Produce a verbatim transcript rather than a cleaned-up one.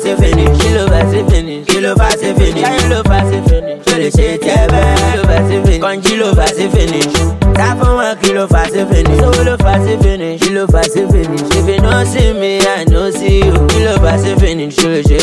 c'est fini, kí ló fẹ́ c'est fini, kí ló fẹ́ c'est fini, kí ló fẹ́ c'est fini, je le sais tiens ben, kí ló fẹ́ c'est fini, quand kí ló fẹ́ c'est fini, ça fait moi kí ló fẹ́ c'est fini, so ló fẹ́ c'est fini, kí ló fẹ́ c'est fini, if you no see me, I no see you, kí ló fẹ́ c'est fini, je le